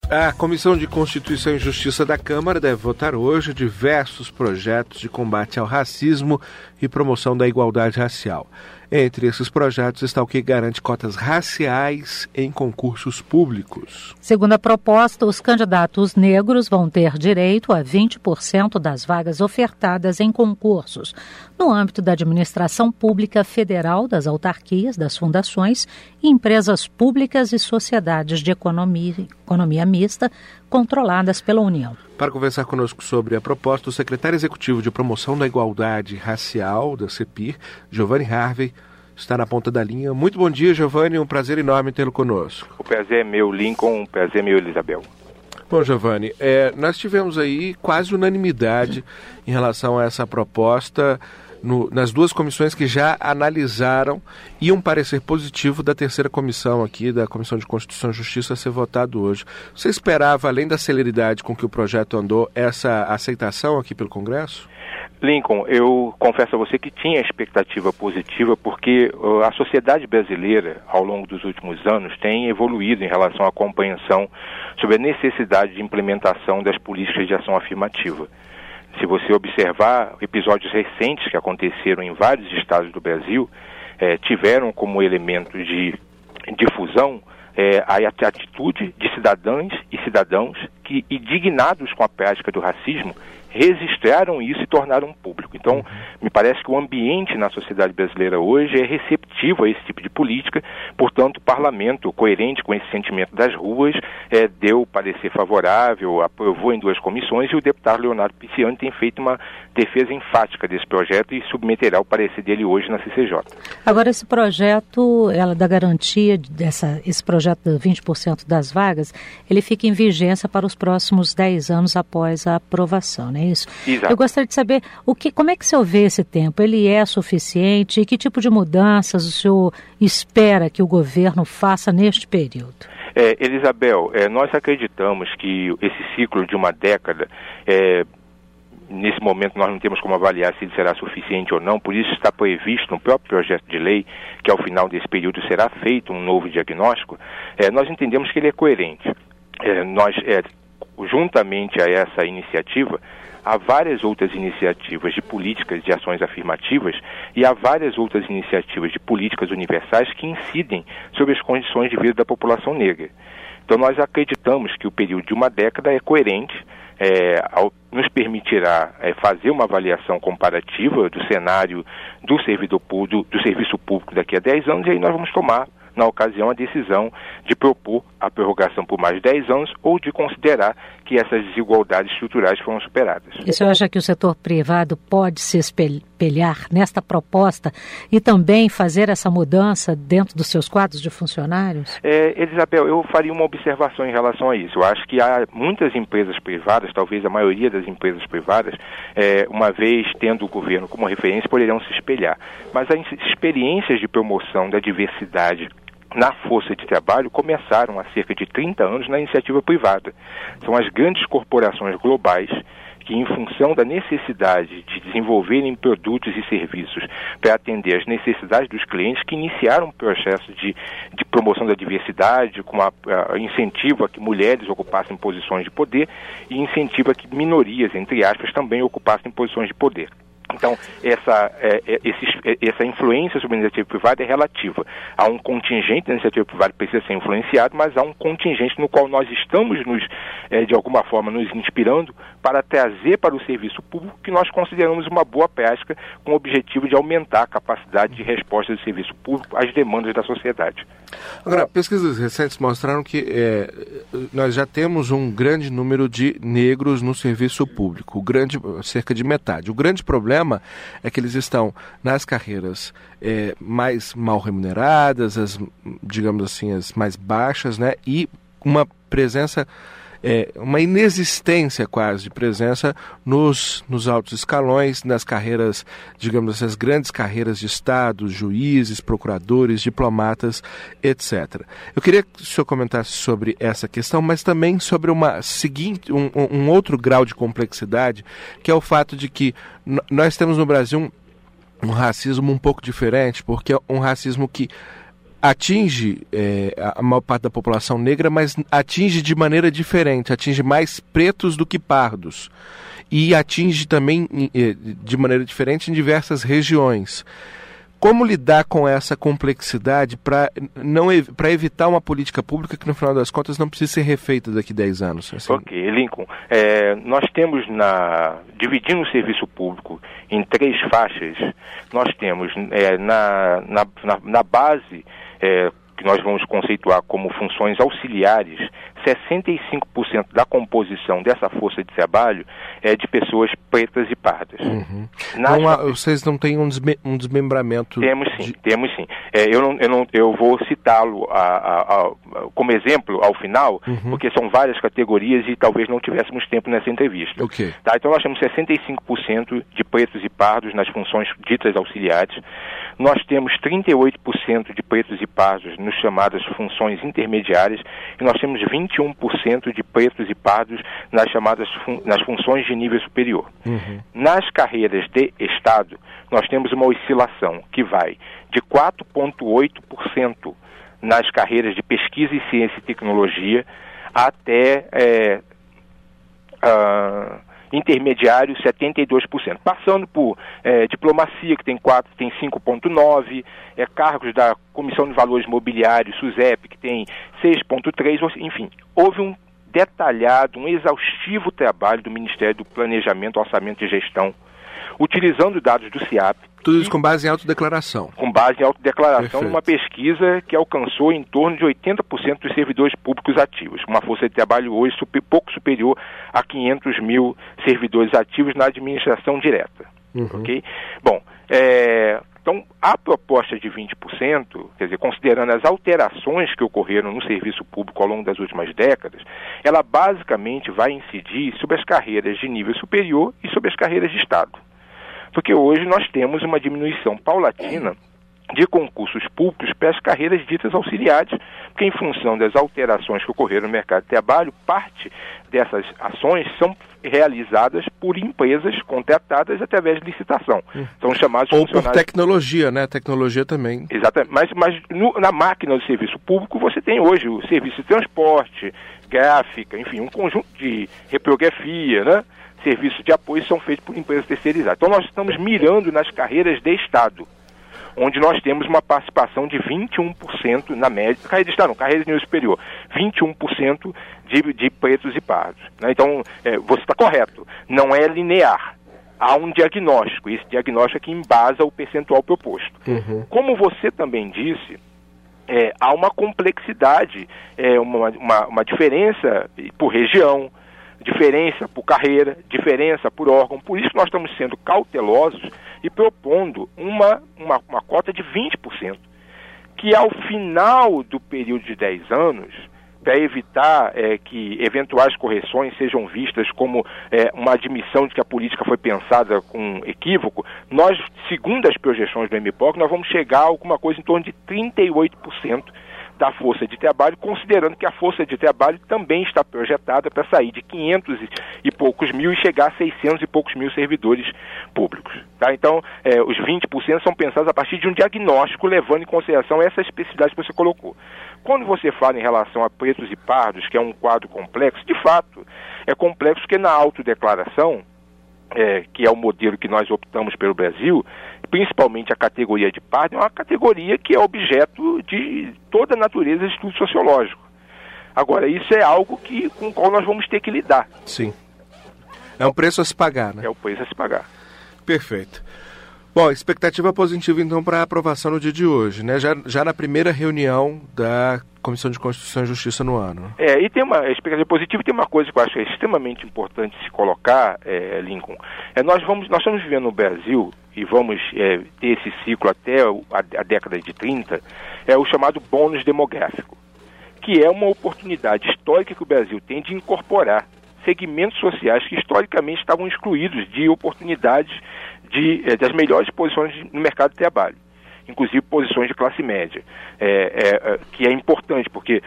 A Comissão de Constituição e Justiça da Câmara deve votar hoje diversos projetos de combate ao racismo e promoção da igualdade racial. Entre esses projetos está o que garante cotas raciais em concursos públicos. Segundo a proposta, os candidatos negros vão ter direito a 20% das vagas ofertadas em concursos, no âmbito da administração pública federal, das autarquias, das fundações, empresas públicas e sociedades de economia mista controladas pela União. Para conversar conosco sobre a proposta, o secretário executivo de Promoção da Igualdade Racial da CEPIR, Giovanni Harvey, está na ponta da linha. Muito bom dia, Giovanni, um prazer enorme tê-lo conosco. O prazer é meu, Lincoln, o prazer é meu, Elisabel. Bom, Giovanni, nós tivemos aí quase unanimidade em relação a essa proposta nas duas comissões que já analisaram e um parecer positivo da terceira comissão aqui, da Comissão de Constituição e Justiça, a ser votado hoje. Você esperava, além da celeridade com que o projeto andou, essa aceitação aqui pelo Congresso? Lincoln, eu confesso a você que tinha expectativa positiva porque a sociedade brasileira, ao longo dos últimos anos, tem evoluído em relação à compreensão sobre a necessidade de implementação das políticas de ação afirmativa. Se você observar episódios recentes que aconteceram em vários estados do Brasil, tiveram como elemento de difusão a atitude de cidadãs e cidadãos que, indignados com a prática do racismo, registraram isso e tornaram público. Então, me parece que o ambiente na sociedade brasileira hoje é receptivo a esse tipo de política, portanto, o parlamento, coerente com esse sentimento das ruas, deu parecer favorável, aprovou em duas comissões, e o deputado Leonardo Pisciani tem feito uma defesa enfática desse projeto e submeterá o parecer dele hoje na CCJ. Agora, esse projeto, da garantia, esse projeto de 20% das vagas, ele fica em vigência para os próximos 10 anos após a aprovação, não é isso? Exato. Eu gostaria de saber como é que o senhor vê esse tempo? Ele é suficiente? E que tipo de mudanças o senhor espera que o governo faça neste período? Elisabel, nós acreditamos que esse ciclo de uma década, nesse momento nós não temos como avaliar se ele será suficiente ou não, por isso está previsto no próprio projeto de lei que ao final desse período será feito um novo diagnóstico. Nós entendemos que ele é coerente. Juntamente a essa iniciativa, há várias outras iniciativas de políticas de ações afirmativas e há várias outras iniciativas de políticas universais que incidem sobre as condições de vida da população negra. Então nós acreditamos que o período de uma década é coerente, nos permitirá fazer uma avaliação comparativa do cenário do serviço público daqui a 10 anos, e aí nós vamos tomar, na ocasião, a decisão de propor a prorrogação por mais de 10 anos ou de considerar que essas desigualdades estruturais foram superadas. E o senhor acha que o setor privado pode se espelhar nesta proposta e também fazer essa mudança dentro dos seus quadros de funcionários? Elisabel, eu faria uma observação em relação a isso. Eu acho que há muitas empresas privadas, talvez a maioria das empresas privadas, uma vez tendo o governo como referência, poderão se espelhar. Mas as experiências de promoção da diversidade na força de trabalho começaram há cerca de 30 anos na iniciativa privada. São as grandes corporações globais que, em função da necessidade de desenvolverem produtos e serviços para atender às necessidades dos clientes, que iniciaram um processo de promoção da diversidade, com incentivo a que mulheres ocupassem posições de poder e incentivo a que minorias, entre aspas, também ocupassem posições de poder. Então, essa influência sobre a iniciativa privada é relativa. Há um contingente da iniciativa privada que precisa ser influenciado, mas há um contingente no qual nós estamos, de alguma forma, nos inspirando para trazer para o serviço público que nós consideramos uma boa prática com o objetivo de aumentar a capacidade de resposta do serviço público às demandas da sociedade. Agora, pesquisas recentes mostraram que nós já temos um grande número de negros no serviço público, cerca de metade. O grande problema é que eles estão nas carreiras mais mal remuneradas, digamos assim, as mais baixas, né? E uma presença, uma inexistência quase de presença nos altos escalões, nas carreiras, digamos assim, as grandes carreiras de Estado, juízes, procuradores, diplomatas, etc. Eu queria que o senhor comentasse sobre essa questão, mas também sobre um outro grau de complexidade, que é o fato de que nós temos no Brasil um racismo um pouco diferente, porque é um racismo que atinge a maior parte da população negra, mas atinge de maneira diferente, atinge mais pretos do que pardos. E atinge também de maneira diferente em diversas regiões. Como lidar com essa complexidade para evitar uma política pública que, no final das contas, não precisa ser refeita daqui a 10 anos? Assim. Ok, Lincoln. Nós temos, dividindo o serviço público em 3 faixas, nós temos na base, que nós vamos conceituar como funções auxiliares, 65% da composição dessa força de trabalho é de pessoas pretas e pardas. Uhum. Vocês não têm um desmembramento? Temos sim. Eu vou citá-lo como exemplo ao final, porque são várias categorias e talvez não tivéssemos tempo nessa entrevista. Okay. Tá? Então nós temos 65% de pretos e pardos nas funções ditas auxiliares. Nós temos 38% de pretos e pardos nas chamadas funções intermediárias e nós temos 21% de pretos e pardos nas chamadas nas funções de nível superior. Uhum. Nas carreiras de Estado, nós temos uma oscilação que vai de 4,8% nas carreiras de pesquisa em ciência e tecnologia até intermediário 72%, passando por diplomacia, que tem 5,9%, cargos da Comissão de Valores Mobiliários, SUSEP, que tem 6,3%, enfim, houve um detalhado, um exaustivo trabalho do Ministério do Planejamento, Orçamento e Gestão, utilizando dados do CIAP. Tudo isso com base em autodeclaração. Com base em autodeclaração, Perfeito. Numa pesquisa que alcançou em torno de 80% dos servidores públicos ativos. Uma força de trabalho hoje pouco superior a 500 mil servidores ativos na administração direta. Uhum. Okay? Bom, então, a proposta de 20%, quer dizer, considerando as alterações que ocorreram no serviço público ao longo das últimas décadas, ela basicamente vai incidir sobre as carreiras de nível superior e sobre as carreiras de Estado. Porque hoje nós temos uma diminuição paulatina de concursos públicos para as carreiras ditas auxiliares, porque em função das alterações que ocorreram no mercado de trabalho, parte dessas ações são realizadas por empresas contratadas através de licitação. São chamados ou funcionários... por tecnologia, né? Tecnologia também. Exatamente. Mas na máquina do serviço público você tem hoje o serviço de transporte, gráfica, enfim, um conjunto de reprografia, né? Serviços de apoio são feitos por empresas terceirizadas. Então nós estamos mirando nas carreiras de Estado, onde nós temos uma participação de 21% na média, carreira de Estado não, carreira de nível superior, 21% de pretos e pardos. Né? Então, você está correto, não é linear. Há um diagnóstico, esse diagnóstico é que embasa o percentual proposto. Uhum. Como você também disse, há uma complexidade, uma diferença por região, diferença por carreira, diferença por órgão. Por isso nós estamos sendo cautelosos e propondo uma cota de 20%, que ao final do período de 10 anos, para evitar que eventuais correções sejam vistas como uma admissão de que a política foi pensada com equívoco, nós, segundo as projeções do MPOC, nós vamos chegar a alguma coisa em torno de 38% da força de trabalho, considerando que a força de trabalho também está projetada para sair de 500 e poucos mil e chegar a 600 e poucos mil servidores públicos. Tá? Então, os 20% são pensados a partir de um diagnóstico, levando em consideração essa especificidade que você colocou. Quando você fala em relação a pretos e pardos, que é um quadro complexo, de fato, é complexo porque na autodeclaração, que é o modelo que nós optamos pelo Brasil, principalmente a categoria de pardo, é uma categoria que é objeto de toda a natureza de estudo sociológico. Agora, isso é algo com o qual nós vamos ter que lidar. Sim. É um preço a se pagar, né? É o preço a se pagar. Perfeito. Bom, expectativa positiva, então, para a aprovação no dia de hoje, né? Já na primeira reunião da Comissão de Constituição e Justiça no ano. E tem uma expectativa positiva, e tem uma coisa que eu acho extremamente importante se colocar, Lincoln. Nós estamos vivendo no Brasil, e vamos ter esse ciclo até a década de 30, o chamado bônus demográfico, que é uma oportunidade histórica que o Brasil tem de incorporar segmentos sociais que historicamente estavam excluídos de oportunidades das melhores posições no mercado de trabalho, inclusive posições de classe média, que é importante, porque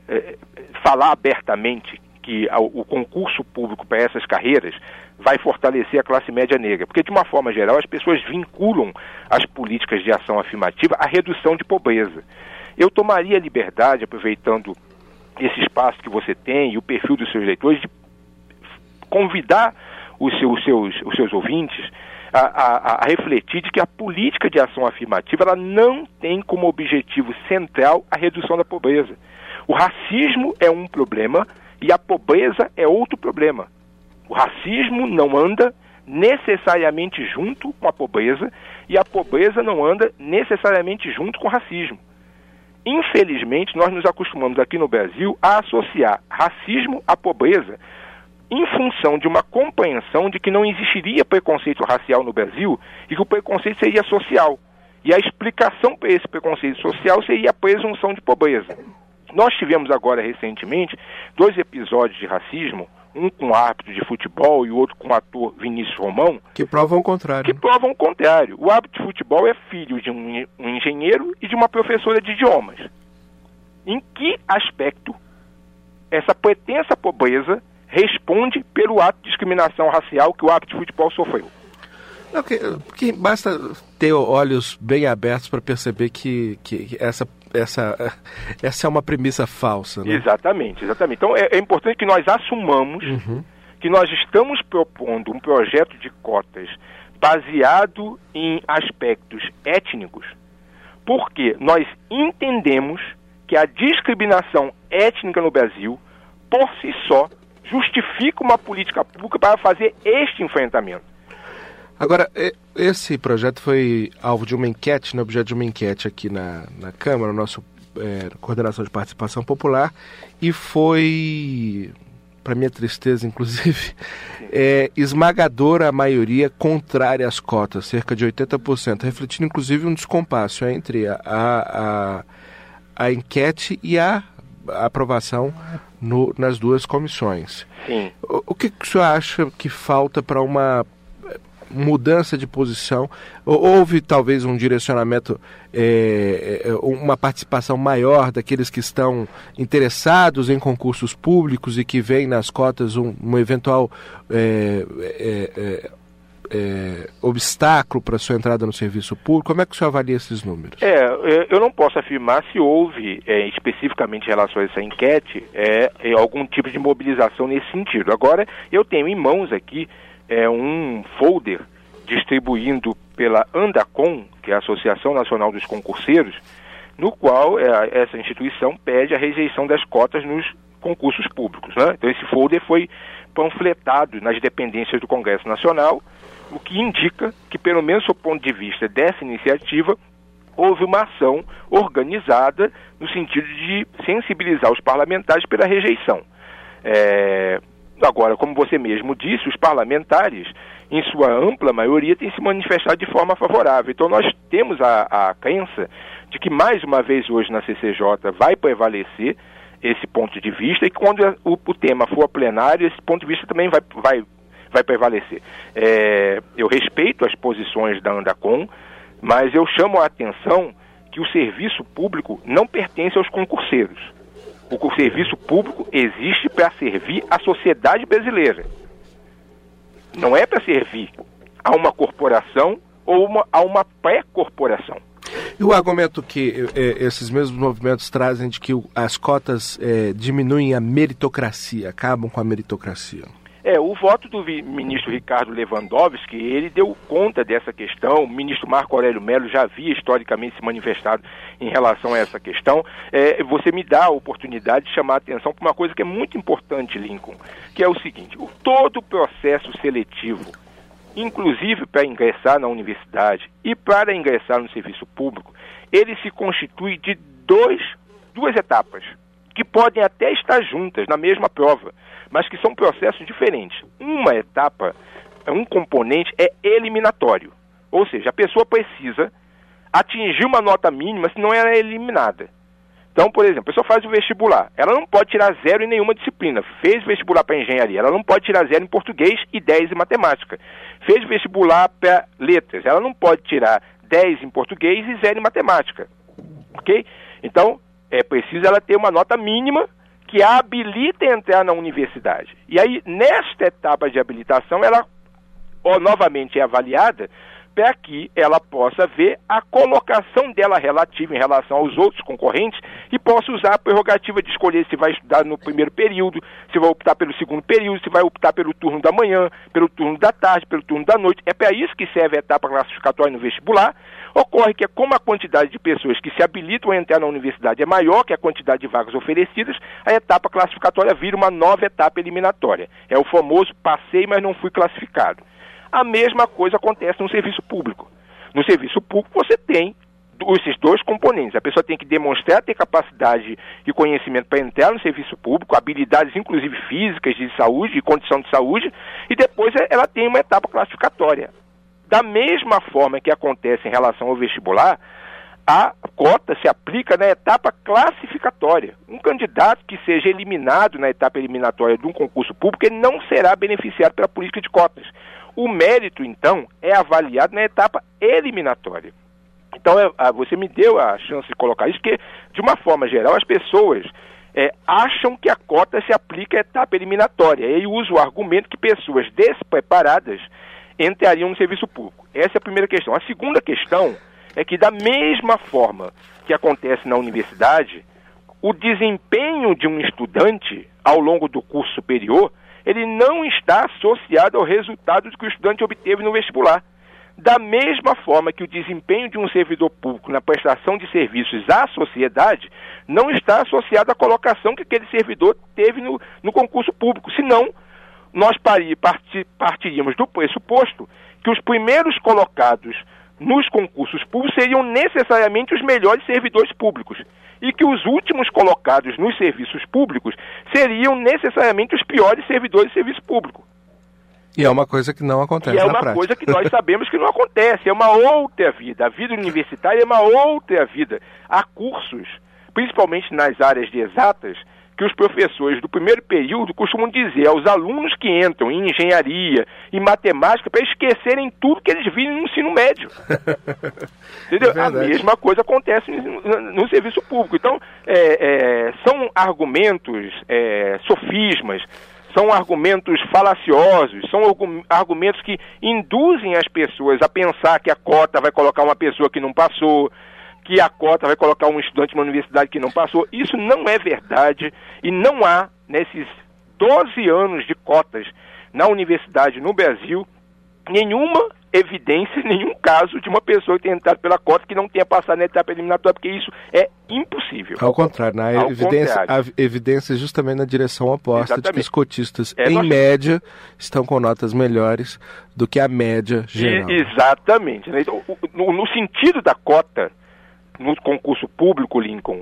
falar abertamente que o concurso público para essas carreiras vai fortalecer a classe média negra, porque de uma forma geral as pessoas vinculam as políticas de ação afirmativa à redução de pobreza. eu tomaria a liberdade, aproveitando esse espaço que você tem e o perfil dos seus leitores, de convidar os seus ouvintes a refletir de que a política de ação afirmativa ela não tem como objetivo central a redução da pobreza. O racismo é um problema e a pobreza é outro problema. O racismo não anda necessariamente junto com a pobreza e a pobreza não anda necessariamente junto com o racismo. Infelizmente, nós nos acostumamos aqui no Brasil a associar racismo à pobreza em função de uma compreensão de que não existiria preconceito racial no Brasil e que o preconceito seria social. E a explicação para esse preconceito social seria a presunção de pobreza. Nós tivemos agora, recentemente, 2 episódios de racismo, um com árbitro de futebol e o outro com o ator Vinícius Romão. Que provam o contrário. O árbitro de futebol é filho de um engenheiro e de uma professora de idiomas. Em que aspecto essa pretensa pobreza responde pelo ato de discriminação racial que o árbitro de futebol sofreu? Não, porque basta ter olhos bem abertos para perceber que essa é uma premissa falsa, né? Exatamente. Então é importante que nós assumamos que nós estamos propondo um projeto de cotas baseado em aspectos étnicos, porque nós entendemos que a discriminação étnica no Brasil, por si só, justifica uma política pública para fazer este enfrentamento. Agora, esse projeto foi alvo de uma enquete, objeto de uma enquete aqui na Câmara, na nossa Coordenação de Participação Popular, e foi, para minha tristeza, inclusive, esmagadora a maioria contrária às cotas, cerca de 80%, refletindo, inclusive, um descompasso entre a enquete e a aprovação nas 2 comissões. Sim. O que o senhor acha que falta para uma mudança de posição? Houve talvez um direcionamento, uma participação maior daqueles que estão interessados em concursos públicos e que veem nas cotas um eventual obstáculo para a sua entrada no serviço público? Como é que o senhor avalia esses números? Eu não posso afirmar se houve, especificamente em relação a essa enquete, algum tipo de mobilização nesse sentido. Agora, eu tenho em mãos aqui um folder distribuindo pela ANDACOM, que é a Associação Nacional dos Concurseiros, no qual essa instituição pede a rejeição das cotas nos concursos públicos, né? Então esse folder foi panfletado nas dependências do Congresso Nacional, o que indica que, pelo menos do ponto de vista dessa iniciativa, houve uma ação organizada no sentido de sensibilizar os parlamentares pela rejeição. Agora, como você mesmo disse, os parlamentares, em sua ampla maioria, têm se manifestado de forma favorável. Então nós temos a crença de que, mais uma vez hoje na CCJ, vai prevalecer esse ponto de vista e quando o tema for a plenário, esse ponto de vista também vai prevalecer. Eu respeito as posições da ANDACOM, mas eu chamo a atenção que o serviço público não pertence aos concurseiros. O serviço público existe para servir a sociedade brasileira. Não é para servir a uma corporação ou a uma pré-corporação. E o argumento que esses mesmos movimentos trazem de que as cotas diminuem a meritocracia, acabam com a meritocracia? O voto do ministro Ricardo Lewandowski, ele deu conta dessa questão. O ministro Marco Aurélio Mello já havia historicamente se manifestado em relação a essa questão. Você me dá a oportunidade de chamar a atenção para uma coisa que é muito importante, Lincoln, que é o seguinte: todo o processo seletivo, inclusive para ingressar na universidade e para ingressar no serviço público, ele se constitui de duas etapas, que podem até estar juntas na mesma prova, mas que são processos diferentes. Uma etapa, um componente é eliminatório, ou seja, a pessoa precisa atingir uma nota mínima, senão ela é eliminada. Então, por exemplo, a pessoa faz o vestibular, ela não pode tirar 0 em nenhuma disciplina. Fez vestibular para engenharia, ela não pode tirar 0 em português e 10 em matemática. Fez vestibular para letras, ela não pode tirar 10 em português e 0 em matemática. Ok? Então, é preciso ela ter uma nota mínima que a habilita a entrar na universidade. E aí, nesta etapa de habilitação, ela novamente é avaliada para que ela possa ver a colocação dela relativa em relação aos outros concorrentes e possa usar a prerrogativa de escolher se vai estudar no primeiro período, se vai optar pelo segundo período, se vai optar pelo turno da manhã, pelo turno da tarde, pelo turno da noite. É para isso que serve a etapa classificatória no vestibular. Ocorre que, como a quantidade de pessoas que se habilitam a entrar na universidade é maior que a quantidade de vagas oferecidas, a etapa classificatória vira uma nova etapa eliminatória. É o famoso passei, mas não fui classificado. A mesma coisa acontece no serviço público. No serviço público você tem esses dois componentes. A pessoa tem que demonstrar ter capacidade e conhecimento para entrar no serviço público, habilidades inclusive físicas, de saúde, de condição de saúde, e depois ela tem uma etapa classificatória. Da mesma forma que acontece em relação ao vestibular, a cota se aplica na etapa classificatória. Um candidato que seja eliminado na etapa eliminatória de um concurso público, ele não será beneficiado pela política de cotas. O mérito, então, é avaliado na etapa eliminatória. Então, você me deu a chance de colocar isso, porque, de uma forma geral, as pessoas acham que a cota se aplica à etapa eliminatória. E aí usa o argumento que pessoas despreparadas entrariam no serviço público. Essa é a primeira questão. A segunda questão é que, da mesma forma que acontece na universidade, o desempenho de um estudante ao longo do curso superior, ele não está associado ao resultado que o estudante obteve no vestibular. Da mesma forma que o desempenho de um servidor público na prestação de serviços à sociedade não está associado à colocação que aquele servidor teve no concurso público. Senão, nós partiríamos do pressuposto que os primeiros colocados nos concursos públicos seriam necessariamente os melhores servidores públicos e que os últimos colocados nos serviços públicos seriam necessariamente os piores servidores de serviço público. E é uma coisa que não acontece na prática. E é uma coisa que nós sabemos que não acontece. É uma outra vida. A vida universitária é uma outra vida. Há cursos, principalmente nas áreas de exatas, que os professores do primeiro período costumam dizer aos alunos que entram em engenharia, em matemática, para esquecerem tudo que eles viram no ensino médio. Entendeu? A mesma coisa acontece no serviço público. Então, são argumentos, sofismas, são argumentos falaciosos, são argumentos que induzem as pessoas a pensar que a cota vai colocar uma pessoa que não passou, que a cota vai colocar um estudante numa universidade que não passou. Isso não é verdade e não há, nesses 12 anos de cotas na universidade no Brasil, nenhuma evidência, nenhum caso de uma pessoa que tenha entrado pela cota que não tenha passado na etapa eliminatória, porque isso é impossível. Ao contrário, a evidência é justamente na direção oposta. Exatamente. De que os cotistas, em média, estão com notas melhores do que a média geral. Exatamente. Então, no sentido da cota, no concurso público, Lincoln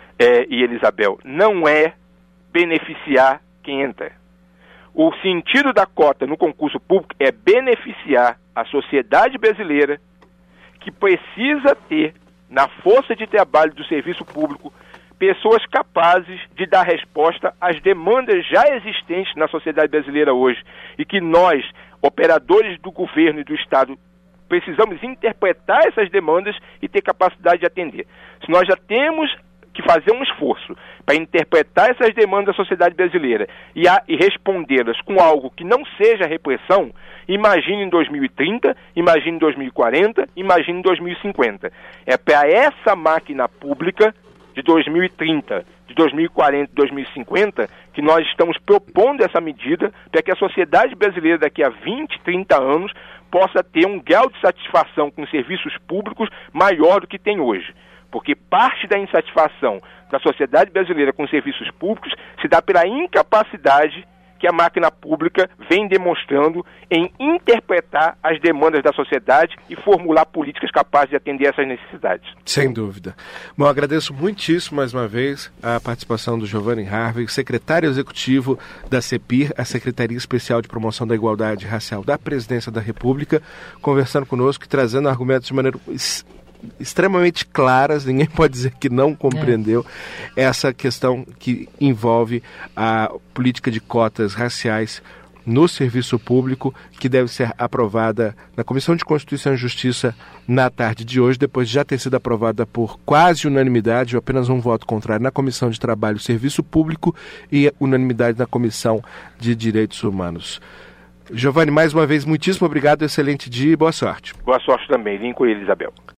e Elisabel, não é beneficiar quem entra. O sentido da cota no concurso público é beneficiar a sociedade brasileira, que precisa ter, na força de trabalho do serviço público, pessoas capazes de dar resposta às demandas já existentes na sociedade brasileira hoje, e que nós, operadores do governo e do Estado, precisamos interpretar essas demandas e ter capacidade de atender. Se nós já temos que fazer um esforço para interpretar essas demandas da sociedade brasileira e respondê-las com algo que não seja repressão, imagine em 2030, imagine em 2040, imagine em 2050. É para essa máquina pública de 2030, de 2040, 2050, que nós estamos propondo essa medida para que a sociedade brasileira daqui a 20, 30 anos possa ter um grau de satisfação com serviços públicos maior do que tem hoje. Porque parte da insatisfação da sociedade brasileira com serviços públicos se dá pela incapacidade que a máquina pública vem demonstrando em interpretar as demandas da sociedade e formular políticas capazes de atender essas necessidades. Sem dúvida. Bom, agradeço muitíssimo mais uma vez a participação do Giovanni Harvey, secretário executivo da CEPIR, a Secretaria Especial de Promoção da Igualdade Racial da Presidência da República, conversando conosco e trazendo argumentos de maneira extremamente claras, ninguém pode dizer que não compreendeu essa questão que envolve a política de cotas raciais no serviço público, que deve ser aprovada na Comissão de Constituição e Justiça na tarde de hoje, depois de já ter sido aprovada por quase unanimidade, ou apenas um voto contrário, na Comissão de Trabalho e Serviço Público e unanimidade na Comissão de Direitos Humanos. Giovanni, mais uma vez, muitíssimo obrigado, excelente dia e boa sorte. Boa sorte também, Lincoln e Elisabel.